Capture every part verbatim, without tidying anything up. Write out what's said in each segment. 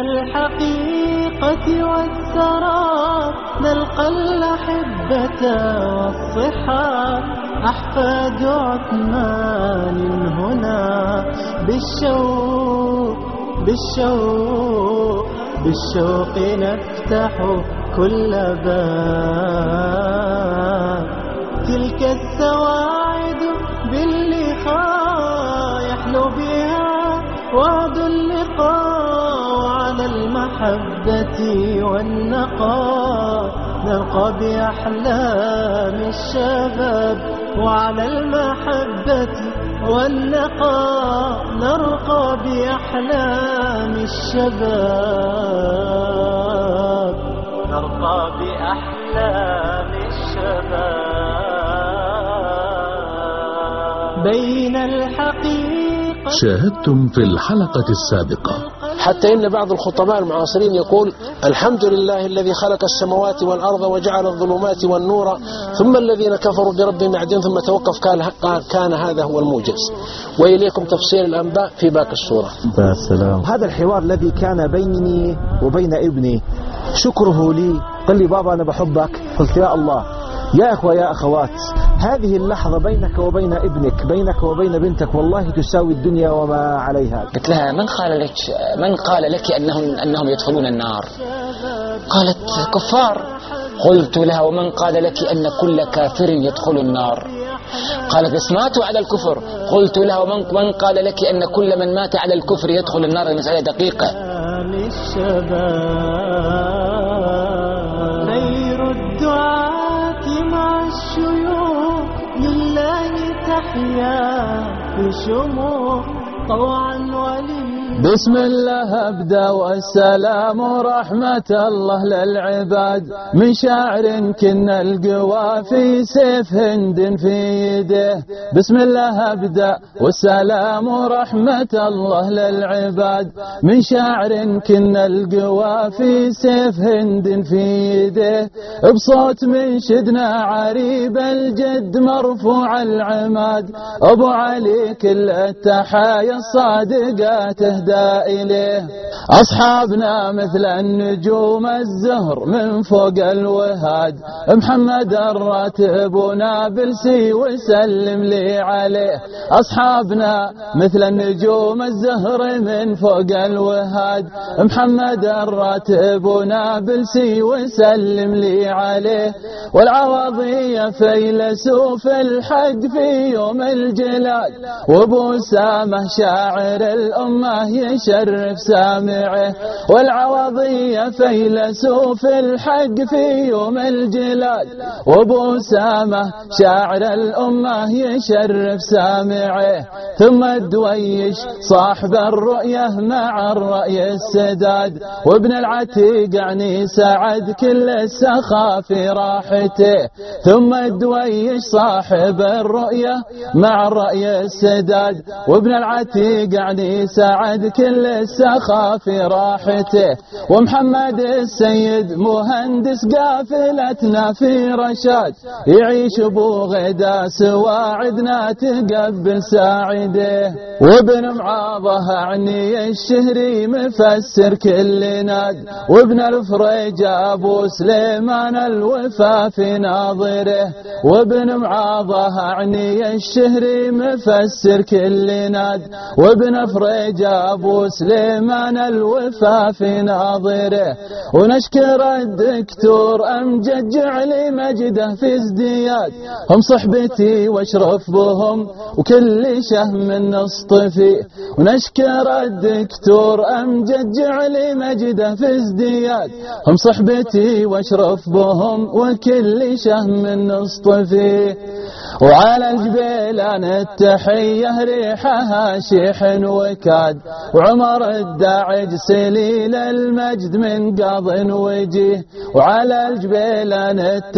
الحقيقة والثراء نلقى الأحبة والصحاب أحفاد عثمان هنا بالشوق بالشوق بالشوق نفتح كل باب. تلك السواعد باللقاء يحلو بها وعد اللقاء، وعلى المحبة والنقاء نرقى بأحلام الشباب، وعلى المحبة والنقاء نرقى بأحلام الشباب، نرقى بأحلام الشباب بين الحقيقة. شاهدتم في الحلقة السابقة حتى إن بعض الخطباء المعاصرين يقول: الحمد لله الذي خلق السماوات والأرض وجعل الظلمات والنور ثم الذين كفروا بربهم يعدلون ثم توقف قال كان هذا هو الموجز. وإليكم تفسير الأنباء في باقي السورة. السلام. هذا الحوار الذي كان بيني وبين ابني، شكره لي، قال لي بابا أنا بحبك، قلت يا الله. يا أخوة يا أخوات، هذه اللحظة بينك وبين ابنك، بينك وبين بنتك، والله تساوي الدنيا وما عليها. قلت لها: من قال لك من قال لك أنهم أنهم يدخلون النار؟ قالت: كفار. قلت لها: ومن قال لك أن كل كافر يدخل النار؟ قالت: بس ماتوا على الكفر. قلت لها: ومن قال لك أن كل من مات على الكفر يدخل النار؟ المسألة دقيقة. خير الدعاة مع الشيوخ لله تحيا في شموخ طوعا ولله. بسم الله أبدأ والسلام ورحمة الله للعباد، من شاعر كنا القوى في سيف هند في يده. بسم الله أبدأ والسلام ورحمة الله للعباد، من شاعر كنا القوى في سيف هند في يده. بصوت من شدنا عريب الجد مرفوع العماد، أبو علي كل التحايا الصادقة تهدى إليه. أصحابنا مثل النجوم الزهر من فوق الوهاد، محمد الراتب ونابلسي وسلم لي عليه. أصحابنا مثل النجوم الزهر من فوق الوهاد، محمد الراتب ونابلسي وسلم لي عليه. والعوضية فيلسوف الحق في يوم الجلاد، وابو سامة شاعر الأمة يشرف سامعه. والعوضية فيلسوف الحق في يوم الجلاد، وابو سامة شاعر الأمة يشرف سامعه. ثم الدويش صاحب الرؤية مع الرأي السداد، وابن العتيق يعني سعد كل السخاء في راحته. ثم الدويش صاحب الرؤية مع الرأي السداد، وابن العتيق يعني سعد كل السخاء في راحته. ومحمد السيد مهندس قافلتنا في رشاد، يعيش ابو غدا سواعدنا تقبل ساعده. وابن معاضه عني الشهري مفسر كل ناد، وابن الفريج ابو سليمان الوفا في ناظره. وابن معاضه عني الشهري مفسر كل ناد، وابن فريج ابو سليمان الوفا في ناظره. ونشكر الدكتور امجد جعلي مجده في ازدياد، هم صحبتي واشرف بهم وكل شهم نصطفي. ونشكر الدكتور امجد جعلي مجده في ازدياد، هم صحبتي واشرف بهم وكل شهم نصطفي. وعلى الجبيلان التحية ريحها شيح وكاد، وعمر الداعج سليل المجد من قاض وجيه. وعلى الجبيلان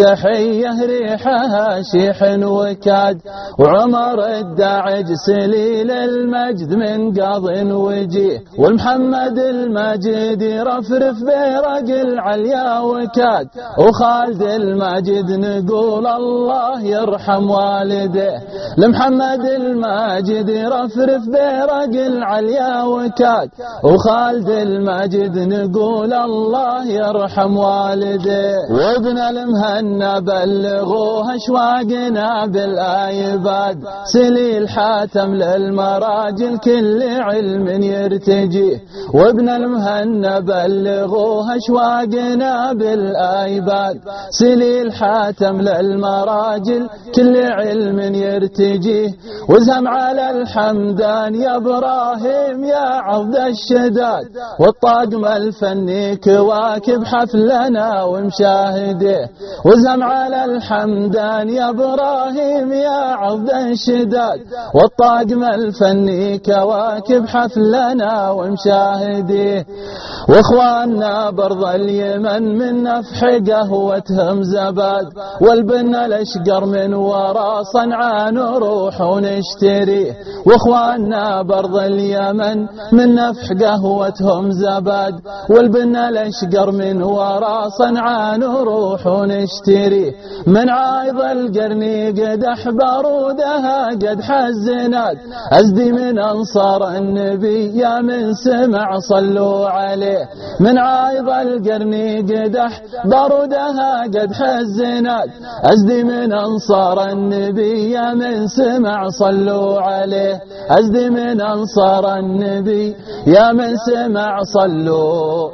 التحية ريحها شيح وكاد، وعمر الداعج سليل المجد من قاض وجيه. والمحمد الماجد يرفرف بيرق العليا وكاد، وخالد الماجد نقول الله يرحم والده. لمحمد الماجد يرفرف برق العليا وكاد، وخالد الماجد نقول الله يرحم والده. وابن المهنا بلغوها اشواقنا بالايباد، سليل حاتم للمراجل كل علم يرتجيه. وابن المهنا بلغوها اشواقنا بالايباد، سليل حاتم للمراجل كل علم يرتجيه. وزهم على الحمدان يا ابراهيم يا عضد الشداد، والطاقم الفني كواكب حفلنا ومشاهده. وزهم على الحمدان يا ابراهيم يا عضد الشداد، والطاقم الفني كواكب حفلنا ومشاهده. واخواننا برض اليمن من نفح قهوتهم زباد، والبنا الاشقر من ورا صنعاء نروح ونشتريه. واخواننا برض اليمن من نفح قهوتهم زباد، والبنا الاشقر من ورا صنعاء نروح ونشتريه. من عايض القرني قدح بارودها قد حزنات، أزدي من أنصار النبي يا من سمع صلوا عليه. من عايض القرني قدح بارودها قد حزنات، أزدي من أنصار النبي يا من سمع صلوا عليه. أزدي من أنصار النبي يا من سمع صلوا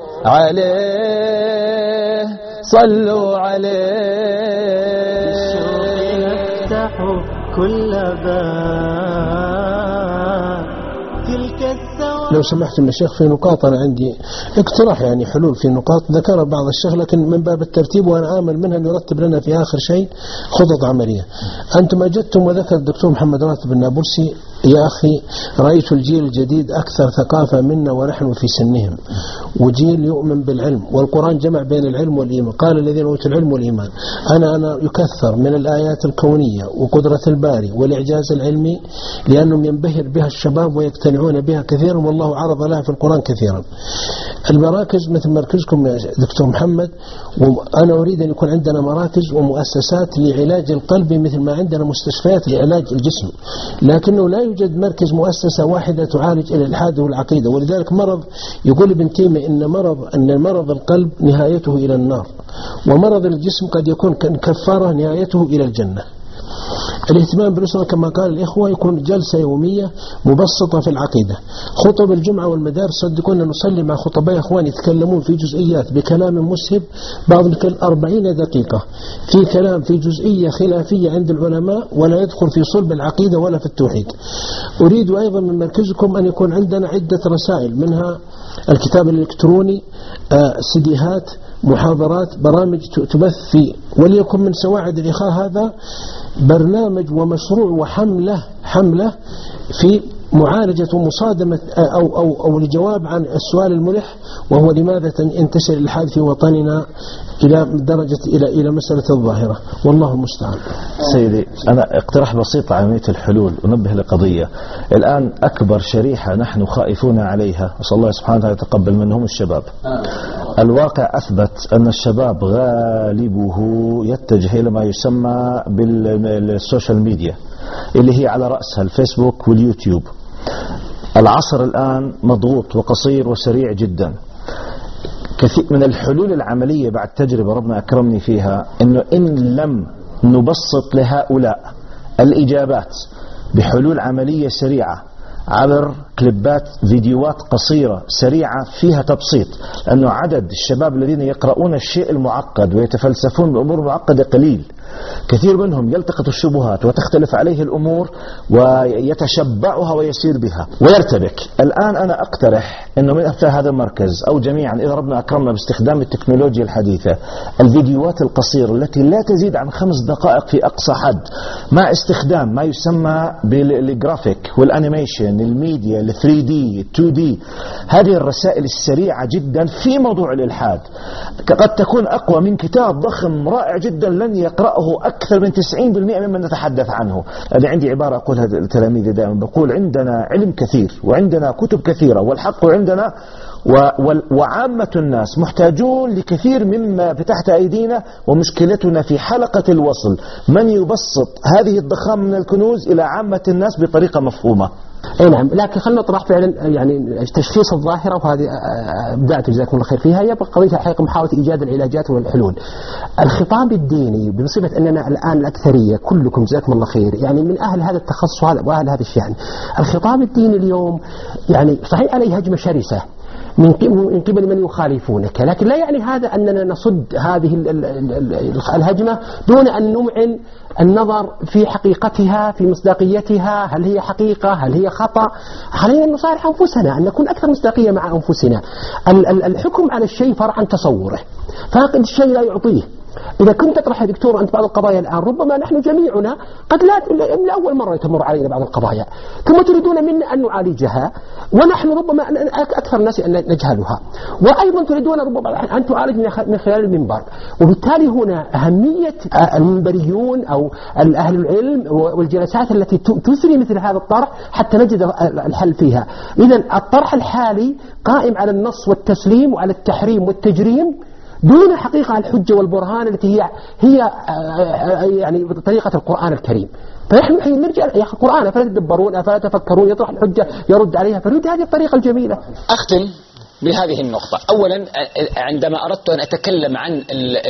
عليه، صلوا عليه. يفتح كل باب تلك الثواب. لو سمحت يا شيخ في نقاط، أنا عندي اقتراح يعني حلول في نقاط ذكرها بعض الشيخ، لكن من باب الترتيب وأنا آمل منها أن يرتب لنا في آخر شيء خطط عملية. أنتم أجدتم وذكر الدكتور محمد راتب النابلسي يا أخي رأيت الجيل الجديد أكثر ثقافة منا ونحن في سنهم، وجيل يؤمن بالعلم، والقرآن جمع بين العلم والإيمان، قال الذين أوتوا العلم والإيمان. أنا أنا يكثر من الآيات الكونية وقدرة الباري والإعجاز العلمي لأنهم ينبهر بها الشباب ويقتنعون بها كثيرا، والله عرض لها في القرآن كثيرا. المراكز مثل مركزكم يا دكتور محمد، وأنا أريد أن يكون عندنا مراكز ومؤسسات لعلاج القلب مثل ما عندنا مستشفيات لعلاج الجسم، لكنه لا يوجد مركز مؤسسة واحدة تعالج الإلحاد والعقيدة. ولذلك مرض يقول ابن تيمية إن مرض أن مرض القلب نهايته إلى النار، ومرض الجسم قد يكون كفارة نهايته إلى الجنة. الاهتمام بالأسرة كما قال الإخوة يكون جلسة يومية مبسطة في العقيدة. خطب الجمعة والمدارس صدقونا نصلي مع خطباء إخوان يتكلمون في جزئيات بكلام مسهب، بعض الكلام أربعين دقيقة في كلام في جزئية خلافية عند العلماء ولا يدخل في صلب العقيدة ولا في التوحيد. أريد أيضا من مركزكم أن يكون عندنا عدة رسائل، منها الكتاب الإلكتروني، آه سيديهات، محاضرات، برامج تبث فيه، وليكن من سواعد الإخاء هذا برنامج ومشروع وحملة حملة في معالجة ومصادمة أو أو أو الجواب عن السؤال الملح، وهو لماذا انتشر الإلحاد في وطننا إلى درجة إلى إلى مسألة الظاهرة، والله المستعان. سيدي أنا اقتراح بسيط على عملية الحلول، أنبه لقضية. الآن أكبر شريحة نحن خائفون عليها، وصلى الله سبحانه وتعالى يتقبل منهم الشباب. الواقع أثبت أن الشباب غالبه يتجه إلى ما يسمى بالسوشيال ميديا اللي هي على رأسها الفيسبوك واليوتيوب. العصر الآن مضغوط وقصير وسريع جدا. كثير من الحلول العملية بعد تجربة ربنا أكرمني فيها إنه إن لم نبسط لهؤلاء الإجابات بحلول عملية سريعة عبر كليبات فيديوهات قصيرة سريعة فيها تبسيط، لأنه عدد الشباب الذين يقرؤون الشيء المعقد ويتفلسفون بأمور معقدة قليل. كثير منهم يلتقط الشبهات وتختلف عليه الأمور ويتشبعها ويسير بها ويرتبك. الآن أنا أقترح أنه من أفتى هذا المركز أو جميعا إذا ربنا أكرمنا باستخدام التكنولوجيا الحديثة، الفيديوهات القصيرة التي لا تزيد عن خمس دقائق في أقصى حد، مع استخدام ما يسمى بالجرافيك والأنيميشن، الميديا، ال ثري دي، تو دي، هذه الرسائل السريعة جدا في موضوع الإلحاد قد تكون أقوى من كتاب ضخم رائع جدا لن يقرأه أكثر من تسعين بالمئة مما نتحدث عنه. أنا عندي عبارة أقولها لتلاميذي دائما، بقول عندنا علم كثير وعندنا كتب كثيرة، والحق عندنا وعامة الناس محتاجون لكثير مما تحت أيدينا، ومشكلتنا في حلقة الوصل من يبسط هذه الضخام من الكنوز إلى عامة الناس بطريقة مفهومة. اي نعم، لكن خلينا نطرح فعلا يعني تشخيص الظاهره، وهذه ابدعت جزاكم الله خير فيها. يبقى قضيه الحقيقه محاوله ايجاد العلاجات والحلول. الخطاب الديني بصفه اننا الان الاكثريه كلكم جزاكم الله خير يعني من اهل هذا التخصص واهل هذا الشأن. الخطاب الديني اليوم يعني صحيح عليه هجمه شرسه من قبل من يخالفونك، لكن لا يعني هذا أننا نصد هذه الهجمة دون أن نمعن النظر في حقيقتها، في مصداقيتها، هل هي حقيقة، هل هي خطأ. علينا أن نصارح أنفسنا، أن نكون أكثر مصداقية مع أنفسنا. الحكم على الشيء فرع عن تصوره، فاقد الشيء لا يعطيه. إذا كنت تطرح يا دكتور أنت بعض القضايا الآن، ربما نحن جميعنا قد لا لأول مرة تمر علينا بعض القضايا، ثم تريدون منا أن نعالجها ونحن ربما أكثر الناس أن نجهلها، وأيضا تريدون ربما أن تعالج من خلال المنبر. وبالتالي هنا أهمية المنبريون أو أهل العلم والجلسات التي تثري مثل هذا الطرح حتى نجد الحل فيها. إذن الطرح الحالي قائم على النص والتسليم وعلى التحريم والتجريم دون حقيقة الحجة والبرهان التي هي هي يعني بطريقة القرآن الكريم. فنحن حين نرجع يا أخي القرآن أفلا تدبرون أفلا تفكرون، يطرح الحجة يرد عليها، فنريد هذه الطريقة الجميلة. أختم بهذه النقطة. أولا عندما أردت أن أتكلم عن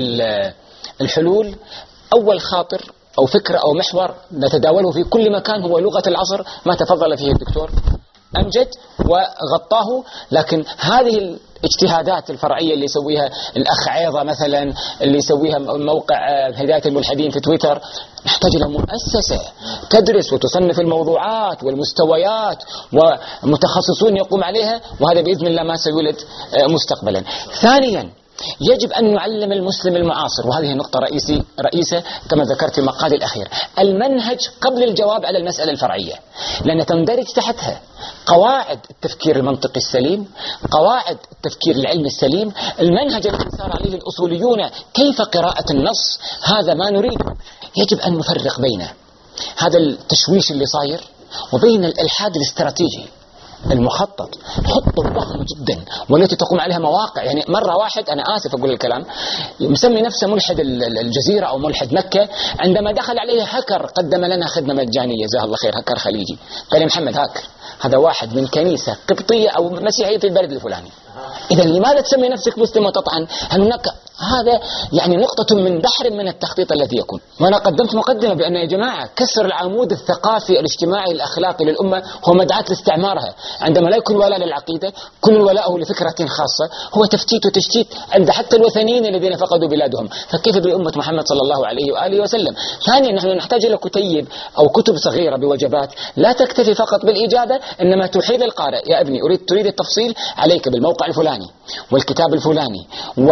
الحلول، أول خاطر أو فكرة أو محور نتداوله في كل مكان هو لغة العصر، ما تفضل فيه الدكتور أمجد وغطاه. لكن هذه الاجتهادات الفرعية اللي يسويها الأخ عيضة مثلا، اللي يسويها موقع هداية الملحدين في تويتر، نحتاج إلى مؤسسة تدرس وتصنف الموضوعات والمستويات ومتخصصون يقوم عليها، وهذا بإذن الله ما سيولد مستقبلا. ثانيا يجب أن نعلم المسلم المعاصر، وهذه نقطة رئيسي رئيسة كما ذكرت في مقالي الأخير، المنهج قبل الجواب على المسألة الفرعية، لأن تندرج تحتها قواعد التفكير المنطقي السليم، قواعد التفكير العلمي السليم، المنهج الذي سار عليه الأصوليون كيف قراءة النص. هذا ما نريد. يجب أن نفرق بين هذا التشويش اللي صاير وبين الإلحاد الاستراتيجي المخطط، خطة ضخمة جدا والتي تقوم عليها مواقع. يعني مرة واحد، أنا آسف أقول الكلام، مسمي نفسه ملحد الجزيرة أو ملحد مكة، عندما دخل عليه هكر قدم لنا خدمة مجانية جزاه الله خير، هكر خليجي، قال يا محمد هاكر هذا واحد من كنيسة قبطية أو مسيحية في البلد الفلاني، إذا لماذا تسمي نفسك مسلم وتطعن؟ هل هناك هذا يعني نقطة من بحر من التخطيط الذي يكون. وأنا قدمت مقدمة بأن يا جماعة كسر العمود الثقافي الاجتماعي الأخلاقي للأمة هو مدعاة لاستعمارها. عندما لا يكون ولاء للعقيدة، كل ولاءه لفكرة خاصة، هو تفتيت وتشتيت عند حتى الوثنيين الذين فقدوا بلادهم، فكيف بأمة محمد صلى الله عليه وآله وسلم. ثانيا نحن نحتاج إلى كتيب أو كتب صغيرة بوجبات لا تكتفي فقط بالإجابة، إنما تحيل القارئ، يا ابني أريد تريد التفصيل، عليك بالموقع الفلاني والكتاب الفلاني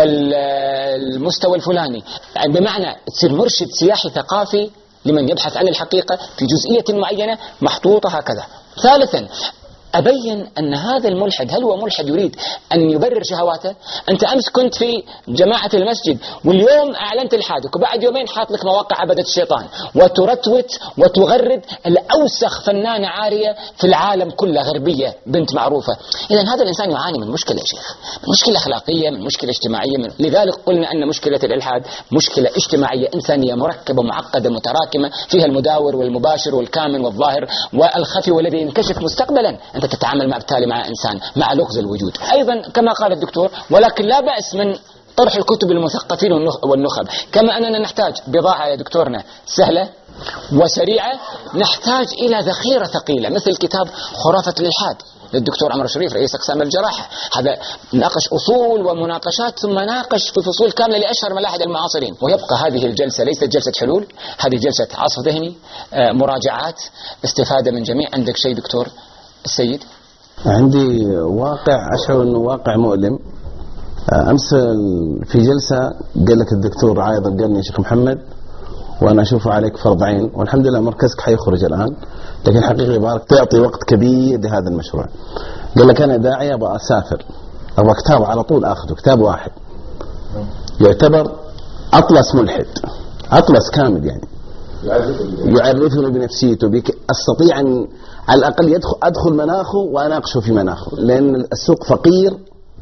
والمستوى الفلاني، بمعنى تصير مرشد سياحي ثقافي لمن يبحث عن الحقيقة في جزئية معينة محطوطة هكذا. ثالثا أبين أن هذا الملحد هل هو ملحد يريد أن يبرر شهواته؟ أنت أمس كنت في جماعة المسجد واليوم أعلنت الحادك، وبعد يومين حاط لك مواقع عبدة الشيطان وترتوت وتغرد الأوسخ فنانة عارية في العالم كله، غربية بنت معروفة. إذا هذا الإنسان يعاني من مشكلة يا شيخ، من مشكلة أخلاقية، من مشكلة اجتماعية. من لذلك قلنا أن مشكلة الإلحاد مشكلة اجتماعية إنسانية مركبة معقدة متراكمة، فيها المداور والمباشر والكامن والظاهر والخفي والذي ينكشف مستقبلا. أنت تتعامل مع بالتالي مع إنسان مع لغز الوجود. أيضا كما قال الدكتور، ولكن لا بأس من طرح الكتب المثقفين والنخب، كما أننا نحتاج بضاعة يا دكتورنا سهلة وسريعة، نحتاج إلى ذخيرة ثقيلة مثل كتاب خرافة الإلحاد للدكتور عمر شريف رئيس أقسام الجراحة. هذا ناقش أصول ومناقشات ثم ناقش في فصول كاملة لأشهر ملاحد المعاصرين. ويبقى هذه الجلسة ليست جلسة حلول، هذه جلسة عصف ذهني، مراجعات، استفادة من جميع. عندك شيء دكتور السيد؟ عندي واقع أشعر أنه واقع مؤلم. أمس في جلسة قال لك الدكتور عايض، قال لي يا شيخ محمد وأنا أشوفه عليك فرض عين، والحمد لله مركزك حيخرج الآن، لكن حقيقة يبارك تعطي وقت كبير لهذا المشروع. قال لك أنا داعي أبغى أسافر، أبغى كتاب على طول أخذه، كتاب واحد يعتبر أطلس ملحد، أطلس كامل يعني يعرفني بنفسيته، بك أستطيع أن على الأقل يدخل أدخل مناخه وأناقشه في مناخه، لأن السوق فقير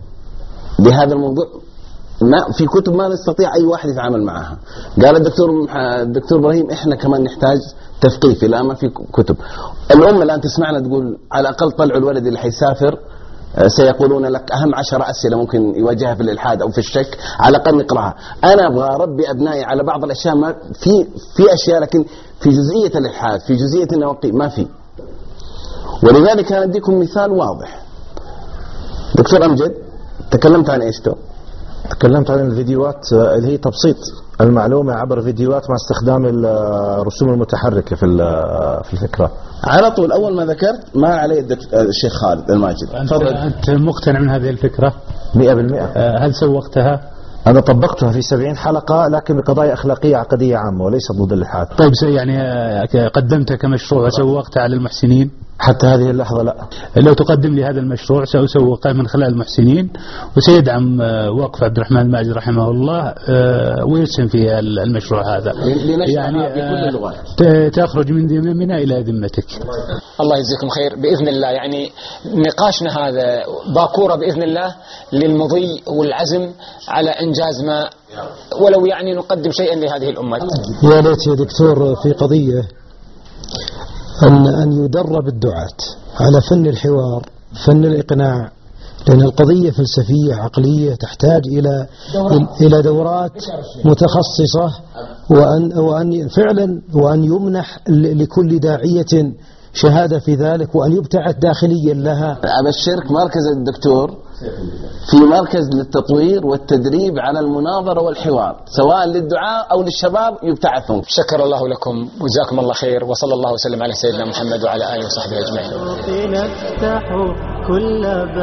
بهذا الموضوع ما في كتب ما نستطيع أي واحد يتعامل معها. قال الدكتور الدكتور إبراهيم إحنا كمان نحتاج تثقيف، الآن ما في كتب. الأم الآن تسمعنا تقول على الأقل طلعوا الولد اللي حيسافر سيقولون لك أهم عشر أسئلة ممكن يواجهها في الإلحاد أو في الشك، على الأقل نقرأها. أنا أبغى أربي أبنائي على بعض الأشياء، ما في في أشياء لكن في جزئية الإلحاد في جزئية النواقي ما في. ولذلك أنا أديكم مثال واضح. دكتور أمجد تكلمت عن إيش تو؟ تكلمت عن الفيديوهات اللي هي تبسيط المعلومة عبر فيديوهات مع استخدام الرسوم المتحركة في في الفكرة. على طول أول ما ذكرت ما عليه الشيخ خالد الماجد. أنت, أنت مقتنع من هذه الفكرة؟ مئة بالمئة. هل سوقتها؟ أنا طبقتها في سبعين حلقة لكن بقضايا أخلاقية عقدية عامة وليس ضد الإلحاد. طيب يعني قدمتها كمشروع وسوقتها على المحسنين؟ حتى هذه اللحظة لا. لو تقدم لي هذا المشروع سأسوقه من خلال المحسنين، وسيدعم وقف عبد الرحمن الماجد رحمه الله ويرسم في المشروع هذا، يعني بكل اللغات تخرج من ذمنا إلى ذمتك. الله يجزيكم خير بإذن الله. يعني نقاشنا هذا باكورة بإذن الله للمضي والعزم على إنجاز ما ولو يعني نقدم شيئا لهذه الأمة. يا ليت يا دكتور في قضية أن أن يدرب الدعاة على فن الحوار، فن الإقناع، لأن القضية فلسفية عقلية تحتاج إلى إلى دورات متخصصة، وأن وأن فعلا وأن يمنح لكل داعية شهادة في ذلك، وأن يبتعث داخليا لها. أبشرك مركز الدكتور في مركز للتطوير والتدريب على المناظرة والحوار سواء للدعاء أو للشباب يبتعثون. شكر الله لكم وجزاكم الله خير، وصلى الله وسلم على سيدنا محمد وعلى آله وصحبه أجمعين. نفتح كل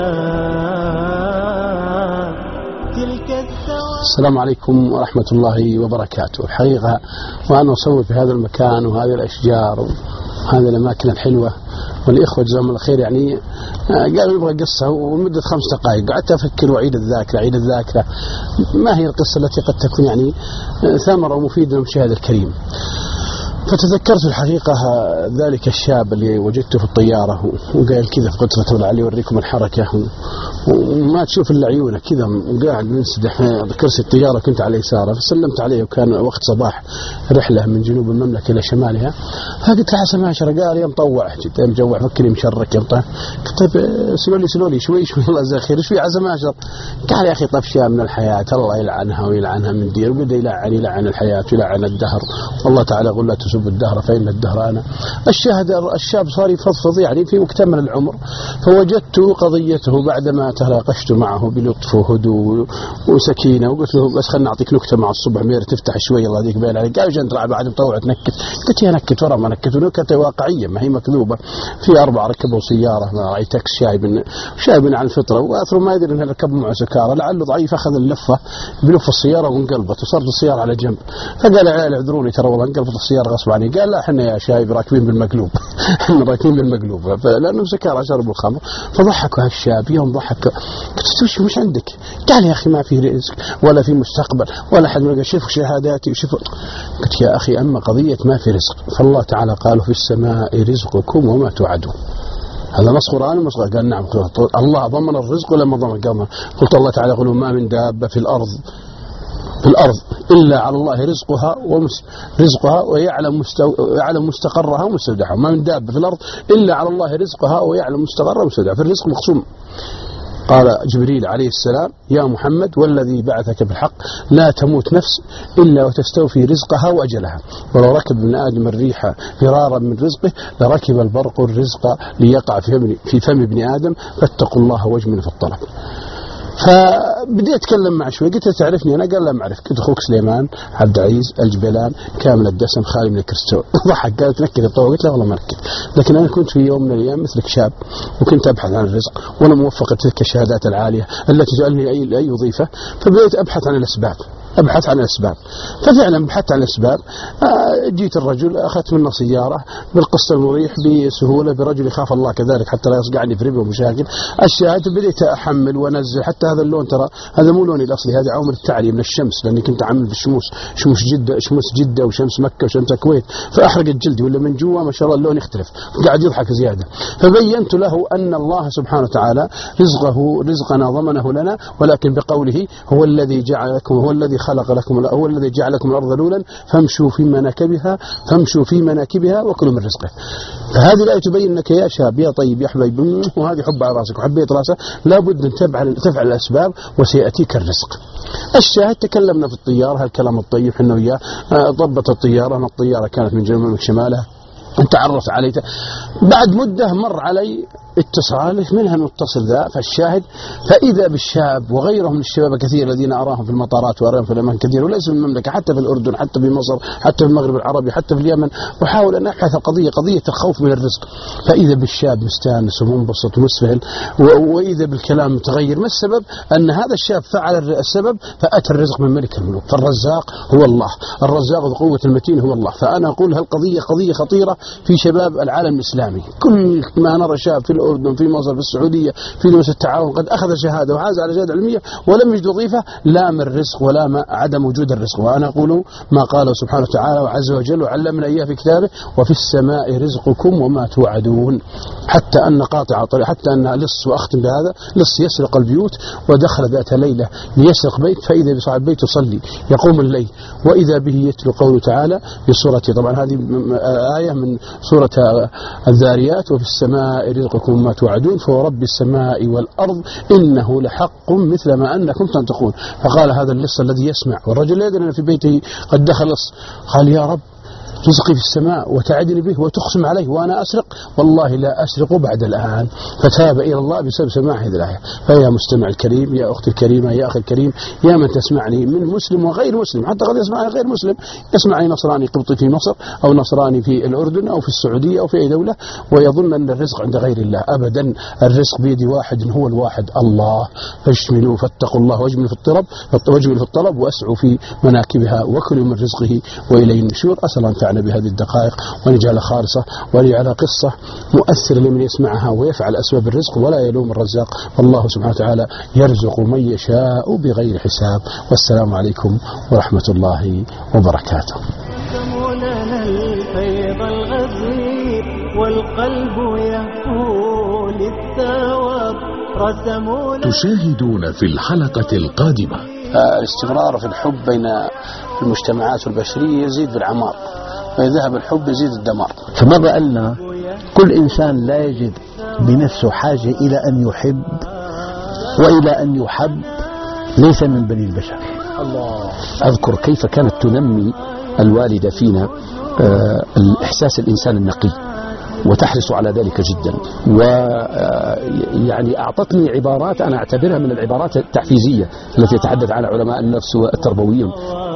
باب تلك السلام عليكم ورحمة الله وبركاته. الحقيقة وأنا أصور في هذا المكان وهذه الأشجار وهذه الأماكن الحلوة، والإخوة جزاهم الله خير يعني قالوا يبغى قصة ومدة خمس دقائق قعدت أفكر وأعيد الذاكرة أعيد الذاكرة ما هي القصة التي قد تكون يعني ثمرة مفيدة للمشاهد الكريم. فتذكرت الحقيقة ذلك الشاب اللي وجدته في الطيارة وقال كذا في قدرته لعلي يوريكم الحركة وما تشوف إلا عيونه كذا وقاعد منسدح في كرسي الطيارة، كنت على يساره فسلمت عليه وكان وقت صباح رحلة من جنوب المملكة إلى شمالها، فقلت له حسن عشرة، قال يا مطوع جدا مجوع فكري مشرك يا مطوع. قلت طيب سلولي سلولي شوي شوي الله يجزاه خير شوي عزم عشر. قال يا أخي طفشة من الحياة الله يلعنها ويلعنها من دير، وبدأ يلعن يلعن الحياة ويلعن الدهر، والله تعالى قل لا تسب الدهر فإن الدهر أنا. الشاهد الشاب صار يفضفض يعني في مكتمل العمر، فوجدت قضيته بعدما تناقشت معه بلطف وهدوء وسكينة وقلت له بس خلنا نعطيك نكتة مع الصبح مير تفتح شوي الله يديك بين عليك. قال جنت بعد مطوع تنكت. قلت يا نكت ورا ما نكت، ونكتة واقعية ما هي مكذوبة. في أربعة ركبوا سيارة ما رأي تاكس شايب شايب على الفطرة وأثروا ما يدري أنه ركبوا مع سكارة، لعله ضعيف أخذ اللفة بلف السيارة وانقلبت وصارت السيارة على جنب. فقال يا عيال اعذروني ترى والله انقلبت السيارة غصب عني. قال لا احنا يا شايب راكبين بالمقلوب احنا راكبين بالمقلوب لأنه سكارة شربوا الخمر. فضحكوا هالشاب يوم ضحك. قلت وش مش عندك؟ قال يا أخي ما في رزق ولا في مستقبل ولا حد من شوفوا شهاداتي وشوفوا. قلت يا أخي أما قضية ما في رزق فالله تعالى قال في السماء رزقكم وما توعدون. هذا نص قرآن مصغر. قال نعم. الله ضمن الرزق ولا ما ضمن؟ قال قلت الله تعالى يقول ما من دابة في الأرض في الأرض إلا على الله رزقها ومس رزقها ويعلم مستو... يعلم مستقرها ومستودعها. ما من دابة في الأرض إلا على الله رزقها ويعلم مستقرها ومستودعها. في الرزق مقسوم. قال جبريل عليه السلام يا محمد والذي بعثك بالحق لا تموت نفس إلا وتستوفي رزقها وأجلها، ولو ركب ابن آدم الريح فرارا من رزقه لركب البرق الرزق ليقع في فم ابن آدم فاتقوا الله واجملوا في الطلب. فبديت أتكلم معه شوي قلت تعرفني أنا؟ قال لا ما أعرف. قلت أخوك سليمان عبد العزيز الجبلان كامل الدسم خالي من الكريستال. ضحك قال تنكد الطوع. قلت لا والله ما نكد، لكن أنا كنت في يوم من الأيام مثلك شاب وكنت أبحث عن الرزق وأنا موفق تلك الشهادات العالية التي تجعلني أي أي وظيفة، فبدأت أبحث عن الأسباب ابحث عن الأسباب. ففعلا بحثت عن الأسباب. جيت الرجل أخذت منه سيارة بالقسط المريح بسهولة، برجل يخاف الله كذلك حتى لا يصقعني في ربا ومشاكل. الشاهد بديت أحمل وأنزل. حتى هذا اللون ترى هذا مو لوني الأصلي، هذا عوامل التعرية من الشمس، لأني كنت أعمل في الشموس، شموس جدة شموس جدة وشمس مكة وشمس الكويت، فأحرقت جلدي ولا من جوا ما شاء الله اللون يختلف، قاعد يضحك زيادة. فبينت له أن الله سبحانه وتعالى رزقه رزقنا ضمنه لنا، ولكن بقوله هو الذي جعل لكم هو الذي خلق لكم هو الذي جعل لكم الأرض ذلولا فامشوا في مناكبها فامشوا في مناكبها وكلوا من رزقه. فهذه الآية تبين لك يا شاب يا طيب يا حبيب، وهذه حب على راسك وحبيت راسه، لابد أن تفعل تفعل الأسباب وسيأتيك الرزق. الشاهد تكلمنا في الطيارة هالكلام الطيب حنا وياه. ضبط الطيارة، أن الطيارة كانت من جنوب شمالها، تعرف علي. بعد مدة مر علي اتصال منها المتصل ذا، فالشاهد فإذا بالشاب وغيرهم من الشباب كثير الذين أراهم في المطارات وأراهم في الأماكن كثير، وليس في المملكة، حتى في الأردن، حتى في مصر، حتى في المغرب العربي، حتى في اليمن، وحاول أن أبحث القضية قضية الخوف من الرزق. فإذا بالشاب مستانس ومنبسط ومسفهل، وإذا بالكلام متغير. ما السبب؟ أن هذا الشاب فعل السبب فأتى الرزق من ملك الملوك. فالرزاق هو الله، الرزاق ذو قوة المتين هو الله. فأنا أقول هالقضية قضية خطيرة في شباب العالم الإسلامي. كل ما نرى شاب في الأردن، في مصر، في السعودية، في دول التعاون قد أخذ شهادة وحاز على شهادة علمية ولم يجد وظيفة، لا من الرزق ولا ما عدم وجود الرزق. وأنا أقول ما قاله سبحانه وتعالى وعز وجل وعلمنا إياه في كتابه: وفي السماء رزقكم وما توعدون. حتى أن قاطع طريق، حتى أن لص، وأختم بهذا، لص يسرق البيوت ودخل ذات ليلة ليسرق بيت، فإذا بصاحب البيت يصلي يقوم الليل، وإذا به يتلو قوله تعالى في سورة، طبعا هذه آية من سورة الذاريات: وفي السماء رزقكم وما توعدون فورب السماء والأرض إنه لحق مثل ما أنكم تنطقون. فقال هذا اللص الذي يسمع والرجل يدري أن في بيته قد دخل لص، قال: يا رب رزقي في السماء وتعدني به وتقسم عليه وأنا أسرق، والله لا أسرق بعد الآن. فتاب إلى الله بسبب سماع هذه الآية. فيا مستمع الكريم، يا أختي الكريمة، يا أخي الكريم، يا من تسمعني من مسلم وغير مسلم، حتى قد يسمعني غير مسلم، يسمعني نصراني قبطي في مصر أو نصراني في الأردن أو في السعودية أو في أي دولة، ويظن أن الرزق عند غير الله. أبدا، الرزق بيد واحد هو الواحد الله. فاشملوا فاتقوا الله واجملوا في الطلب واجملوا في الطلب واسعوا في مناكبها وكلوا من رزقه وإليه النشور. أسأل أن تعنا بهذه الدقائق ونجعل خالصة ونجعل قصة مؤثرة لمن يسمعها ويفعل أسباب الرزق ولا يلوم الرزاق. والله سبحانه وتعالى يرزق من يشاء بغير حساب. والسلام عليكم ورحمة الله وبركاته. والقلب يهفو للثواب. تشاهدون في الحلقة القادمة الاستمرار في الحب بين المجتمعات البشرية يزيد بالعمار، فإذا ذهب الحب يزيد الدمار. فماذا قلنا؟ كل إنسان لا يجد بنفسه حاجة إلى أن يحب وإلى أن يحب ليس من بني البشر. الله. أذكر كيف كانت تنمي الوالدة فينا آه الإحساس الإنسان النقي وتحرص على ذلك جدا، ويعني أعطتني عبارات أنا أعتبرها من العبارات التحفيزية التي يتحدث عنها علماء النفس والتربويون.